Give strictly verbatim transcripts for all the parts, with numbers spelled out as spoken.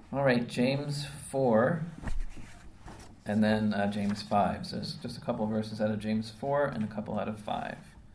All right, James four, and then uh, James five. So it's just a couple of verses out of James four and a couple out of five.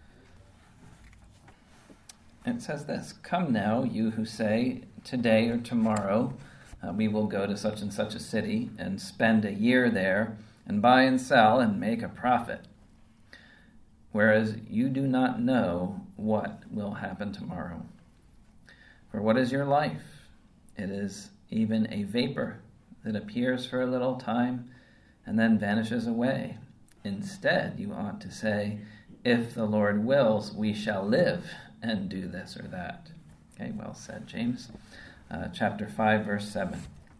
And it says this, "Come now, you who say, today or tomorrow uh, we will go to such and such a city and spend a year there and buy and sell and make a profit. Whereas you do not know what will happen tomorrow. For what is your life? It is even a vapor that appears for a little time and then vanishes away. Instead, you ought to say, if the Lord wills, we shall live and do this or that." Okay, well said, James. Uh, chapter five, verse seven.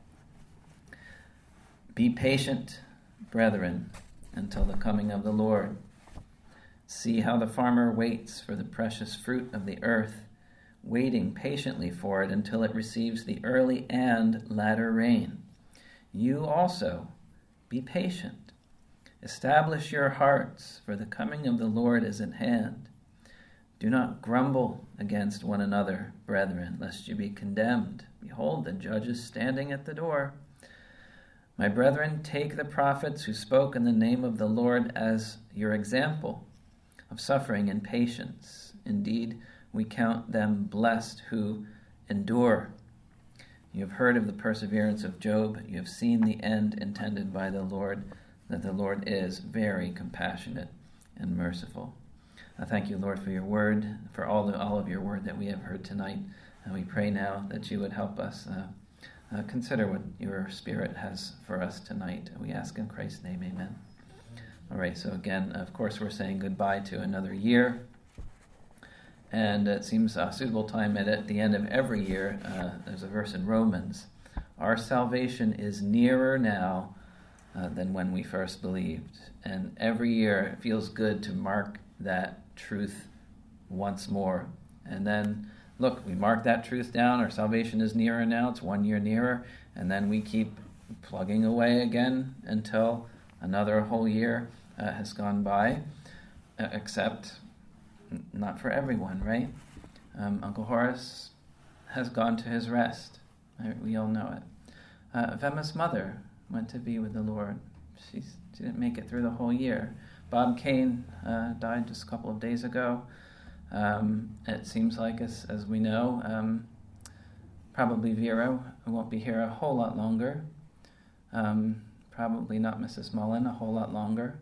"Be patient, brethren, until the coming of the Lord. See how the farmer waits for the precious fruit of the earth, waiting patiently for it until it receives the early and latter rain. You also be patient. Establish your hearts, for the coming of the Lord is at hand. Do not grumble against one another, brethren, lest you be condemned. Behold, the judge is standing at the door. My brethren, take the prophets who spoke in the name of the Lord as your example of suffering and patience. Indeed, we count them blessed who endure. You have heard of the perseverance of Job. You have seen the end intended by the Lord, that the Lord is very compassionate and merciful." I thank you, Lord, for your word, for all the, all of your word that we have heard tonight. And we pray now that you would help us uh, uh, consider what your Spirit has for us tonight. We ask in Christ's name, amen. All right, so again, of course, we're saying goodbye to another year. And it seems a suitable time at, at the end of every year. Uh, there's a verse in Romans. Our salvation is nearer now uh, than when we first believed. And every year it feels good to mark that truth once more. And then, look, we mark that truth down. Our salvation is nearer now. It's one year nearer. And then we keep plugging away again until another whole year uh, has gone by, uh, except n- not for everyone, right? Um, Uncle Horace has gone to his rest. Right? We all know it. Uh, Vemma's mother went to be with the Lord. She's, she didn't make it through the whole year. Bob Kane uh, died just a couple of days ago. Um, it seems like, as, as we know, um, probably Vero won't be here a whole lot longer. Um, Probably not Missus Mullen a whole lot longer.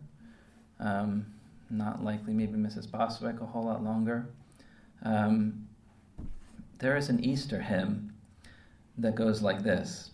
Um, not likely maybe Missus Boswick a whole lot longer. Um, there is an Easter hymn that goes like this.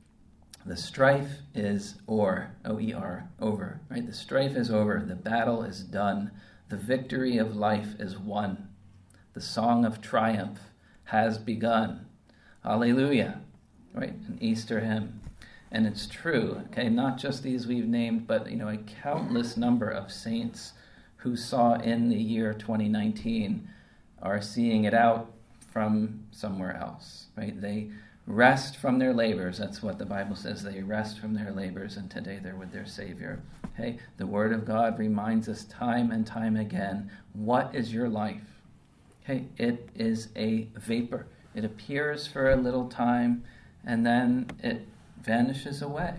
The strife is o'er, O E R, over, right? The strife is over, the battle is done, the victory of life is won. The song of triumph has begun. Hallelujah, right? An Easter hymn. And it's true, okay, not just these we've named, but, you know, a countless number of saints who saw in the year twenty nineteen are seeing it out from somewhere else, right? They rest from their labors. That's what the Bible says. They rest from their labors, and today they're with their Savior. Okay, the Word of God reminds us time and time again, what is your life? Okay, it is a vapor. It appears for a little time, and then it vanishes away.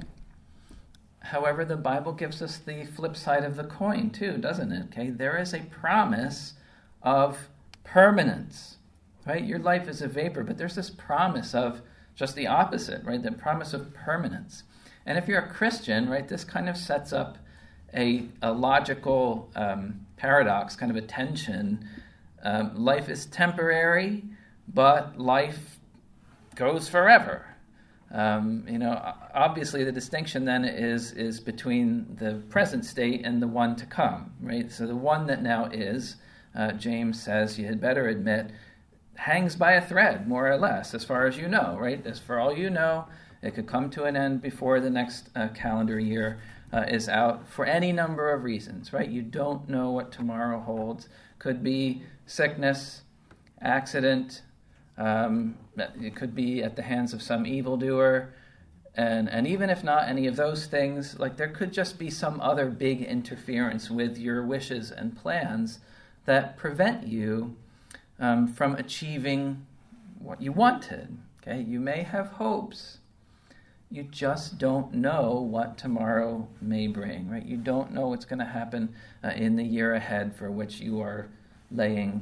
However, the Bible gives us the flip side of the coin too, doesn't it? Okay, there is a promise of permanence, right? Your life is a vapor, but there's this promise of just the opposite, right? The promise of permanence. And if you're a Christian, right, this kind of sets up a, a logical um, paradox, kind of a tension. Um, life is temporary, but life goes forever. Um, you know, obviously the distinction then is is between the present state and the one to come, right? So the one that now is, uh, James says, you had better admit, hangs by a thread, more or less, as far as you know, right? As for all you know, it could come to an end before the next uh, calendar year uh, is out for any number of reasons, right? You don't know what tomorrow holds. Could be sickness, accident. Um, it could be at the hands of some evildoer. And, and even if not any of those things, like there could just be some other big interference with your wishes and plans that prevent you um, from achieving what you wanted. Okay, you may have hopes, you just don't know what tomorrow may bring, right? You don't know what's going to happen uh, in the year ahead for which you are laying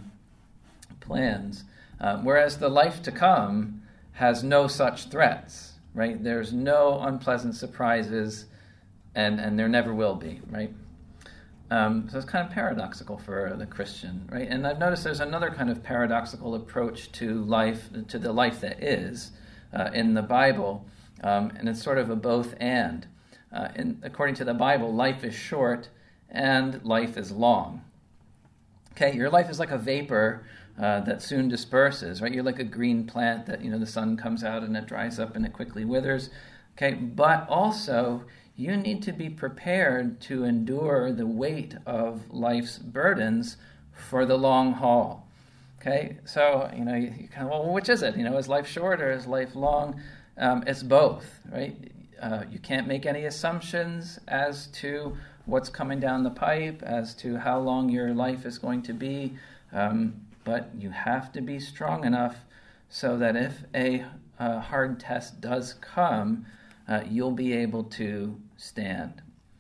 plans. Uh, whereas the life to come has no such threats, right? There's no unpleasant surprises, and, and there never will be, right? Um, so it's kind of paradoxical for the Christian, right? And I've noticed there's another kind of paradoxical approach to life, to the life that is uh, in the Bible, um, and it's sort of a both and. Uh, in, according to the Bible, life is short and life is long. Okay, your life is like a vapor uh, that soon disperses, right? You're like a green plant that, you know, the sun comes out and it dries up and it quickly withers. Okay, but also you need to be prepared to endure the weight of life's burdens for the long haul. Okay, so, you know, you, you kind of, well, which is it? You know, is life short or is life long? Um, it's both, right? Uh, you can't make any assumptions as to what's coming down the pipe, as to how long your life is going to be, um, but you have to be strong enough so that if a, a hard test does come, uh, you'll be able to stand.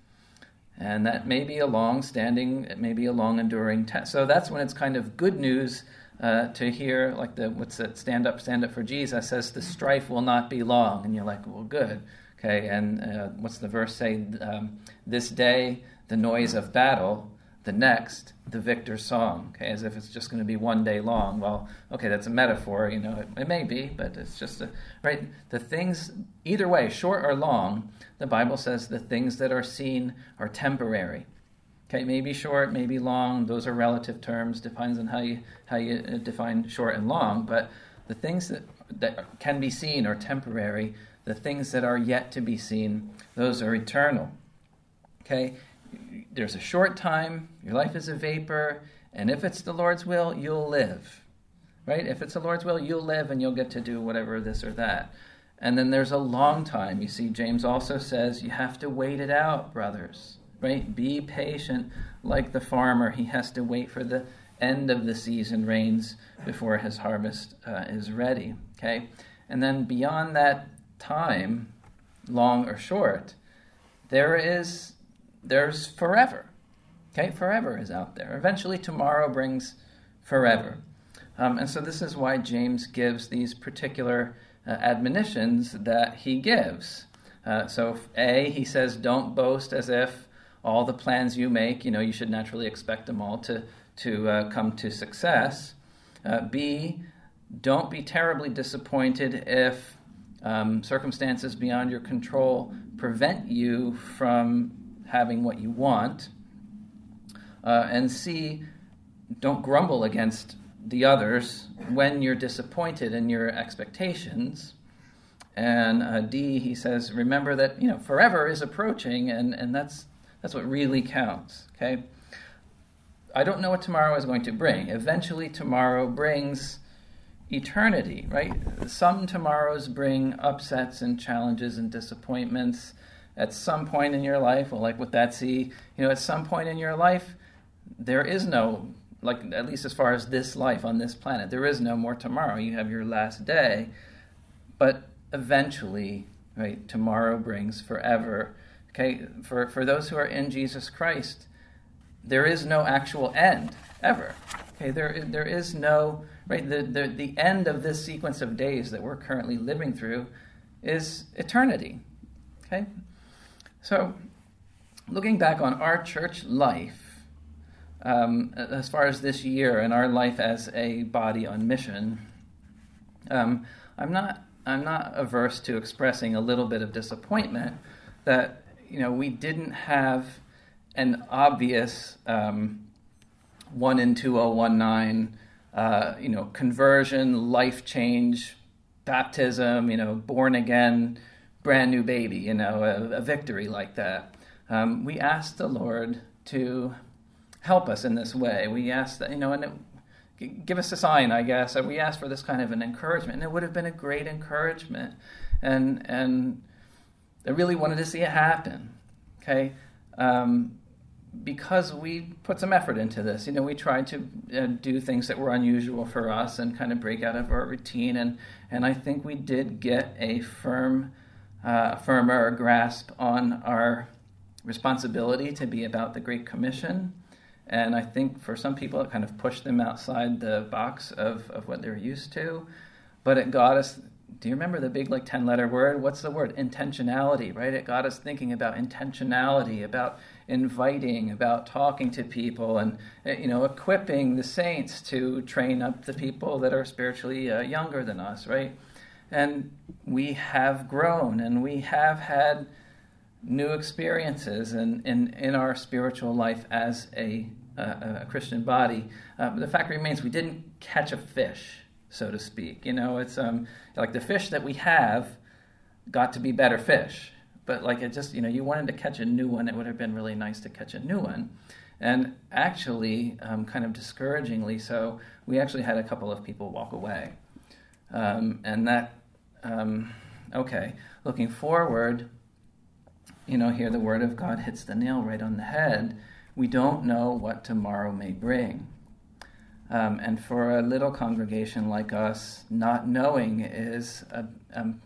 And that may be a long-standing, it may be a long-enduring test. So that's when it's kind of good news uh, to hear, like the what's that, stand up, stand up for Jesus, says the strife will not be long. And you're like, well, good. Okay, and uh, what's the verse say? Um, this day, the noise of battle, the next, the victor's song. Okay, as if it's just going to be one day long. Well, okay, that's a metaphor, you know, it, it may be, but it's just, a, right? The things, either way, short or long, the Bible says the things that are seen are temporary. Okay, maybe short, maybe long, those are relative terms, depends on how you how you define short and long, but the things that, that can be seen are temporary. The things that are yet to be seen, those are eternal. Okay? There's a short time, your life is a vapor, and if it's the Lord's will, you'll live. Right? If it's the Lord's will, you'll live and you'll get to do whatever this or that. And then there's a long time. You see, James also says you have to wait it out, brothers. Right? Be patient like the farmer. He has to wait for the end of the season rains before his harvest uh, is ready. Okay? And then beyond that time, long or short, there is there's forever. Okay, forever is out there. Eventually, tomorrow brings forever, um, and so this is why James gives these particular uh, admonitions that he gives. Uh, so, A, he says, "Don't boast as if all the plans you make, you know, you should naturally expect them all to to uh, come to success." Uh, B, don't be terribly disappointed if Um, circumstances beyond your control prevent you from having what you want. Uh, and C, don't grumble against the others when you're disappointed in your expectations. And uh, D, he says, remember that, you know, forever is approaching, and, and that's that's what really counts. Okay, I don't know what tomorrow is going to bring. Eventually, tomorrow brings eternity, right? Some tomorrows bring upsets and challenges and disappointments at some point in your life. Well, like with that C, you know, at some point in your life, there is no, like at least as far as this life on this planet, there is no more tomorrow. You have your last day, but eventually, right, tomorrow brings forever. Okay, for, for those who are in Jesus Christ, there is no actual end, ever. Okay, there there is no, right, the, the, the end of this sequence of days that we're currently living through is eternity. Okay? So, looking back on our church life, um, as far as this year and our life as a body on mission, um, I'm not I'm not averse to expressing a little bit of disappointment that, you know, we didn't have an obvious um, one in two thousand nineteen, uh, you know, conversion, life change, baptism, you know, born again, brand new baby, you know, a, a victory like that. Um, we asked the Lord to help us in this way. We asked that, you know, and it, give us a sign, I guess. And we asked for this kind of an encouragement, and it would have been a great encouragement. And and I really wanted to see it happen. Okay. Um, because we put some effort into this. You know, we tried to uh, do things that were unusual for us and kind of break out of our routine, and, and I think we did get a firm uh, a firmer grasp on our responsibility to be about the Great Commission. And I think for some people it kind of pushed them outside the box of, of what they're used to. But it got us, do you remember the big like ten-letter word? What's the word? Intentionality, right? It got us thinking about intentionality, about inviting, about talking to people, and, you know, equipping the saints to train up the people that are spiritually uh, younger than us, right? And we have grown, and we have had new experiences in, in, in our spiritual life as a, a, a Christian body. Uh, but the fact remains we didn't catch a fish, so to speak. You know, it's um like the fish that we have got to be better fish. But like it just, you know, you wanted to catch a new one, it would have been really nice to catch a new one. And actually, um, kind of discouragingly so, we actually had a couple of people walk away. Um, and that, um, okay, looking forward, you know, here the Word of God hits the nail right on the head. We don't know what tomorrow may bring. Um, and for a little congregation like us, not knowing is a, um,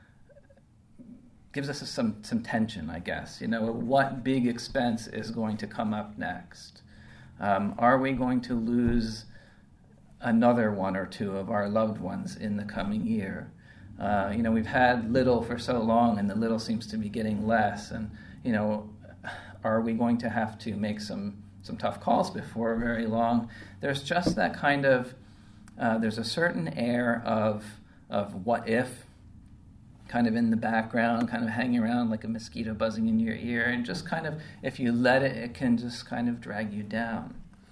gives us some some tension, I guess. You know, what big expense is going to come up next? Um, are we going to lose another one or two of our loved ones in the coming year? Uh, you know, we've had little for so long, and the little seems to be getting less. And, you know, are we going to have to make some some tough calls before very long? There's just that kind of, uh, there's a certain air of of what if, kind of in the background, kind of hanging around like a mosquito buzzing in your ear, and just kind of, if you let it, it can just kind of drag you down.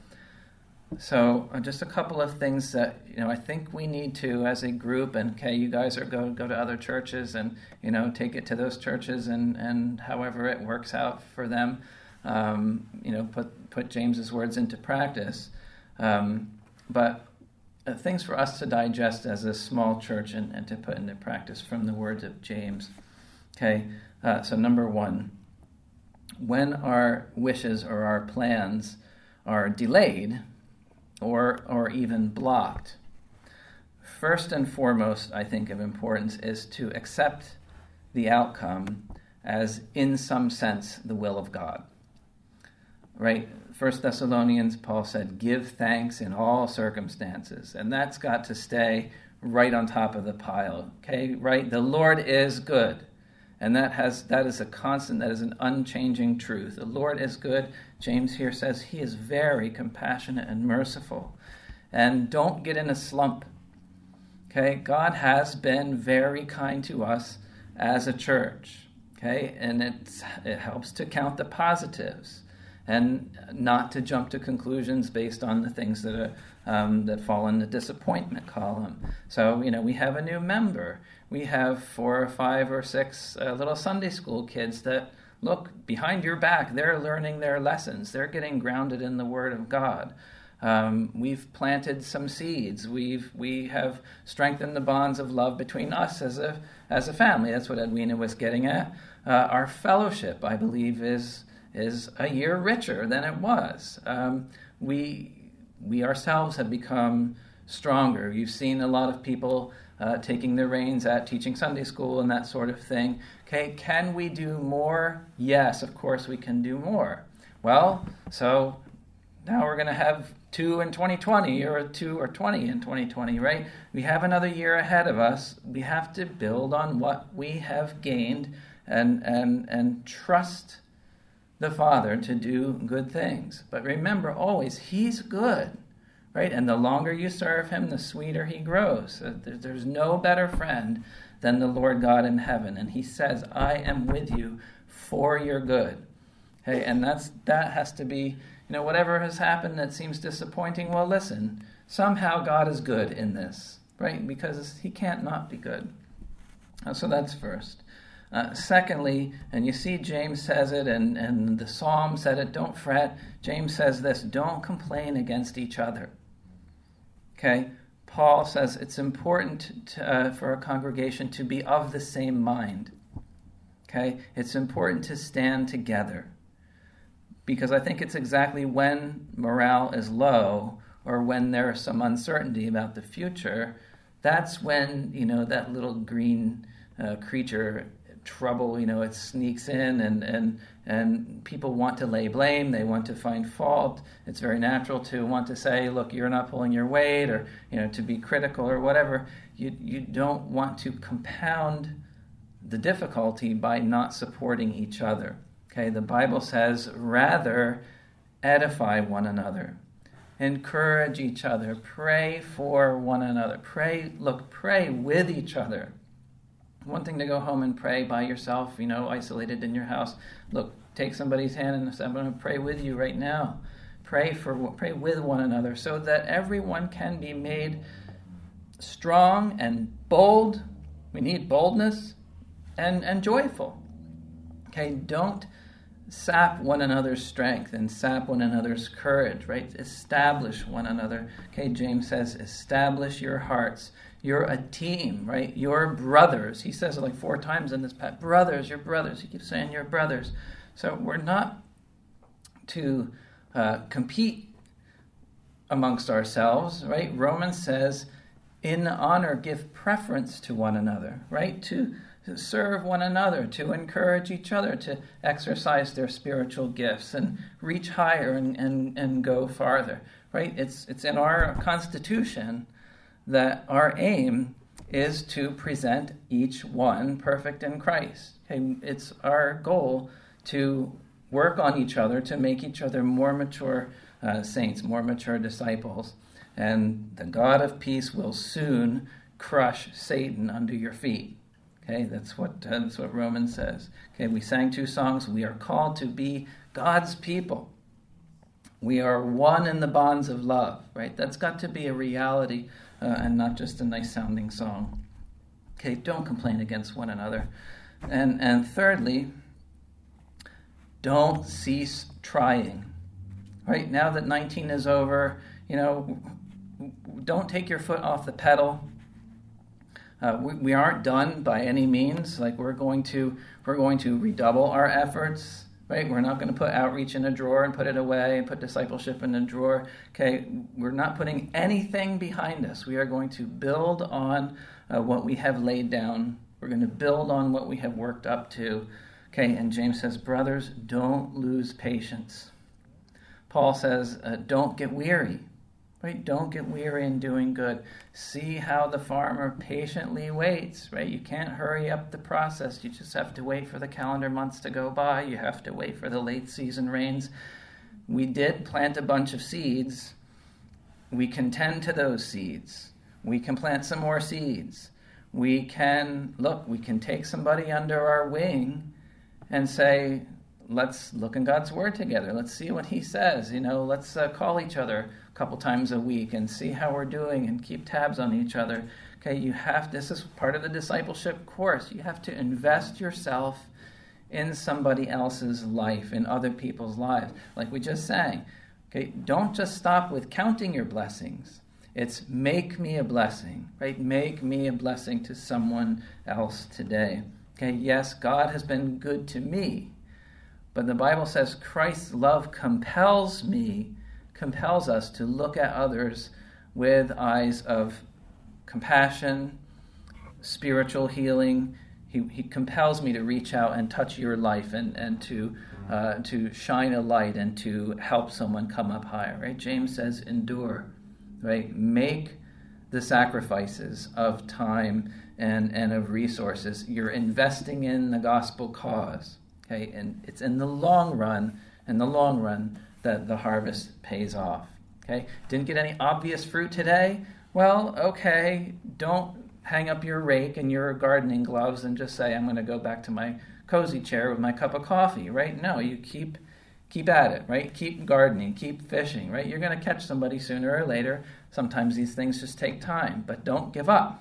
So uh, just a couple of things that, you know, I think we need to, as a group, and okay, you guys are go go to other churches and, you know, take it to those churches and, and however it works out for them, um, you know, put, put James's words into practice. Um, but uh, things for us to digest as a small church and, and to put into practice from the words of James. Okay, uh, so number one, when our wishes or our plans are delayed, or or even blocked, first and foremost, I think of importance is to accept the outcome as, in some sense, the will of God. Right? First Thessalonians, Paul said, give thanks in all circumstances. And that's got to stay right on top of the pile. Okay? Right? The Lord is good. And that has that is a constant, that is an unchanging truth. The Lord is good. James here says he is very compassionate and merciful. And don't get in a slump. Okay? God has been very kind to us as a church. Okay? And it's, it helps to count the positives and not to jump to conclusions based on the things that are, um, that fall in the disappointment column. So, you know, we have a new member. We have four or five or six uh, little Sunday school kids that, look, behind your back, they're learning their lessons. They're getting grounded in the Word of God. Um, we've planted some seeds. We've we have strengthened the bonds of love between us as a as a family. That's what Edwina was getting at. Uh, our fellowship, I believe, is is a year richer than it was. Um, we we ourselves have become stronger. You've seen a lot of people uh, taking the reins at teaching Sunday school and that sort of thing. Okay, can we do more? Yes, of course we can do more. Well, so now we're going to have two in twenty twenty or two or twenty in twenty twenty, right? We have another year ahead of us. We have to build on what we have gained and and and trust the Father to do good things. But remember always, He's good, right? And the longer you serve Him, the sweeter He grows. There's no better friend than the Lord God in heaven. And He says, I am with you for your good. Okay, and that's that has to be, you know, whatever has happened that seems disappointing, well, listen, somehow God is good in this, right? Because He can't not be good. So that's first. Uh, secondly, and you see James says it, and, and the Psalm said it, don't fret. James says this, don't complain against each other. Okay? Paul says it's important to, uh, for a congregation to be of the same mind. Okay? It's important to stand together. Because I think it's exactly when morale is low or when there's some uncertainty about the future, that's when, you know, that little green uh, creature trouble, you know, it sneaks in, and, and, and people want to lay blame, they want to find fault. It's very natural to want to say, look, you're not pulling your weight, or, you know, to be critical or whatever. You, you don't want to compound the difficulty by not supporting each other. Okay, the Bible says, rather edify one another, encourage each other, pray for one another. Pray, look, pray with each other. One thing to go home and pray by yourself, you know, isolated in your house. Look, take somebody's hand and say, I'm going to pray with you right now. Pray for, pray with one another so that everyone can be made strong and bold. We need boldness. And, and joyful. Okay, don't sap one another's strength and sap one another's courage, right? Establish one another. Okay, James says, establish your hearts. You're a team, right? You're brothers. He says it like four times in this passage. Brothers, you're brothers. He keeps saying you're brothers. So we're not to uh, compete amongst ourselves, right? Romans says, in honor, give preference to one another, right? To to serve one another, to encourage each other, to exercise their spiritual gifts and reach higher and, and, and go farther, right? It's, it's in our constitution that our aim is to present each one perfect in Christ. Okay? It's our goal to work on each other, to make each other more mature uh, saints, more mature disciples. And the God of peace will soon crush Satan under your feet. Okay, that's what uh, that's what Romans says. Okay, we sang two songs. We are called to be God's people. We are one in the bonds of love, right? That's got to be a reality uh, and not just a nice sounding song. Okay, don't complain against one another. And and thirdly, don't cease trying. Right, now that nineteen is over, you know, don't take your foot off the pedal. Uh, we, we aren't done by any means. Like we're going to we're going to redouble our efforts, right? We're not going to put outreach in a drawer and put it away and put discipleship in a drawer. Okay, we're not putting anything behind us. We are going to build on uh, what we have laid down. We're going to build on what we have worked up to. Okay, and James says, brothers, don't lose patience. Paul says, uh, don't get weary. Right? Don't get weary in doing good. See how the farmer patiently waits, right? You can't hurry up the process. You just have to wait for the calendar months to go by. You have to wait for the late season rains. We did plant a bunch of seeds. We can tend to those seeds. We can plant some more seeds. We can, look, we can take somebody under our wing and say, let's look in God's Word together. Let's see what He says. You know, let's uh, call each other a couple times a week and see how we're doing and keep tabs on each other. Okay, you have, this is part of the discipleship course. You have to invest yourself in somebody else's life, in other people's lives. Like we just sang. Okay, don't just stop with counting your blessings. It's make me a blessing, right? Make me a blessing to someone else today. Okay, yes, God has been good to me. But the Bible says Christ's love compels me, compels us to look at others with eyes of compassion, spiritual healing. He, he compels me to reach out and touch your life and, and to uh, to shine a light and to help someone come up higher. Right? James says, endure. Right? Make the sacrifices of time and, and of resources. You're investing in the gospel cause. Okay, and it's in the long run, in the long run, that the harvest pays off. Okay, didn't get any obvious fruit today? Well, okay, don't hang up your rake and your gardening gloves and just say, I'm going to go back to my cozy chair with my cup of coffee, right? No, you keep keep at it, right? Keep gardening, keep fishing, right? You're going to catch somebody sooner or later. Sometimes these things just take time, but don't give up.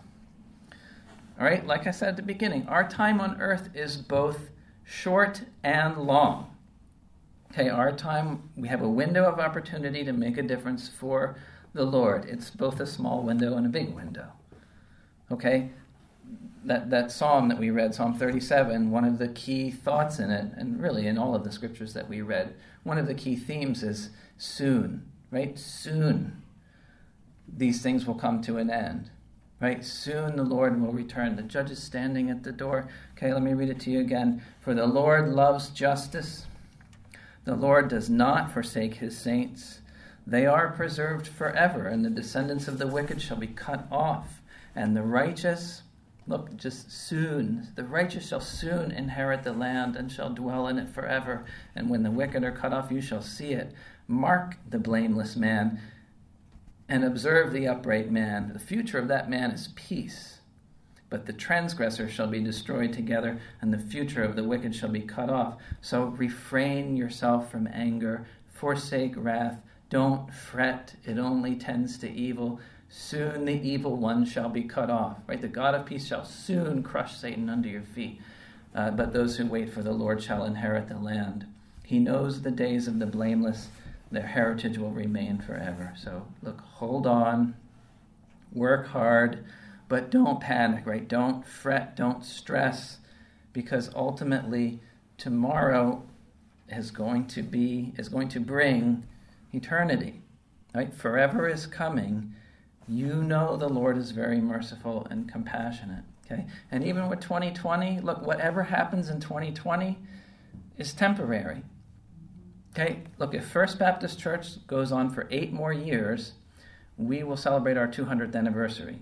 All right, like I said at the beginning, our time on earth is both short and long. Okay, our time, we have a window of opportunity to make a difference for the Lord. It's both a small window and a big window. Okay, that, that psalm that we read, Psalm thirty-seven, one of the key thoughts in it, and really in all of the scriptures that we read, one of the key themes is soon, right? Soon these things will come to an end. Right? Soon the Lord will return. The judge is standing at the door. Okay, let me read it to you again. For the Lord loves justice. The Lord does not forsake his saints. They are preserved forever, and the descendants of the wicked shall be cut off. And the righteous, look, just soon, the righteous shall soon inherit the land and shall dwell in it forever. And when the wicked are cut off, you shall see it. Mark the blameless man and observe the upright man. The future of that man is peace. But the transgressor shall be destroyed together, and the future of the wicked shall be cut off. So refrain yourself from anger, forsake wrath, don't fret, it only tends to evil. Soon the evil one shall be cut off. Right? The God of peace shall soon crush Satan under your feet. Uh, but those who wait for the Lord shall inherit the land. He knows the days of the blameless. Their heritage will remain forever. So look, hold on, work hard, but don't panic, right? Don't fret, don't stress, because ultimately tomorrow is going to be, is going to bring eternity, right? Forever is coming. You know the Lord is very merciful and compassionate, okay? And even with twenty twenty, look, whatever happens in twenty twenty is temporary, okay? Look, if First Baptist Church goes on for eight more years, we will celebrate our two hundredth anniversary.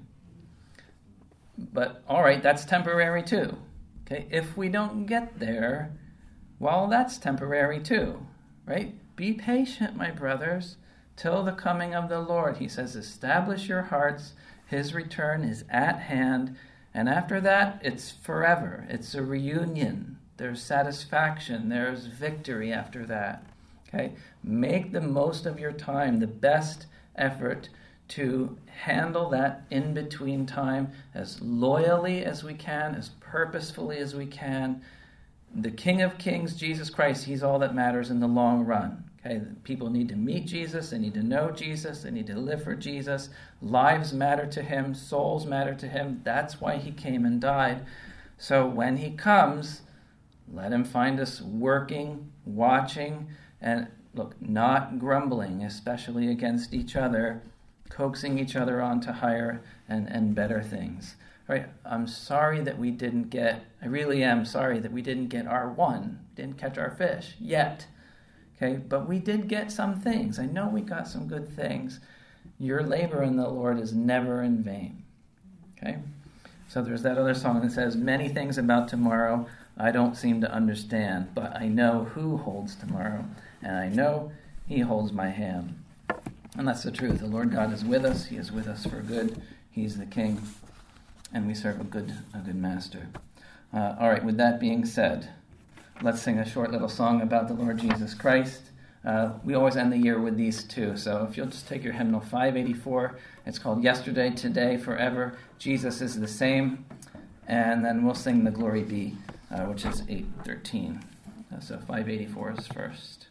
But, all right, that's temporary too, okay? If we don't get there, well, that's temporary too, right? Be patient, my brothers, till the coming of the Lord. He says, establish your hearts. His return is at hand. And after that, it's forever. It's a reunion. There's satisfaction. There's victory after that. Okay? Make the most of your time, the best effort to handle that in-between time as loyally as we can, as purposefully as we can. The King of Kings, Jesus Christ, he's all that matters in the long run. Okay, people need to meet Jesus, they need to know Jesus, they need to live for Jesus. Lives matter to him, souls matter to him. That's why he came and died. So when he comes, let him find us working, watching, and look, not grumbling, especially against each other, coaxing each other on to higher and, and better things. All right, I'm sorry that we didn't get, I really am sorry that we didn't get our one, didn't catch our fish yet. Okay, but we did get some things. I know we got some good things. Your labor in the Lord is never in vain. Okay, so there's that other song that says, many things about tomorrow I don't seem to understand, but I know who holds tomorrow, and I know he holds my hand. And that's the truth. The Lord God is with us. He is with us for good. He's the King, and we serve a good, a good master. Uh, all right, with that being said, let's sing a short little song about the Lord Jesus Christ. Uh, we always end the year with these two, so if you'll just take your hymnal five eighty-four, it's called Yesterday, Today, Forever, Jesus is the Same, and then we'll sing the Glory Be, uh, which is eight thirteen. Uh, so five eighty-four is first.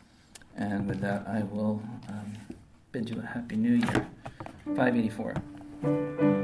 And with that, I will um, bid you a Happy New Year. five eighty-four.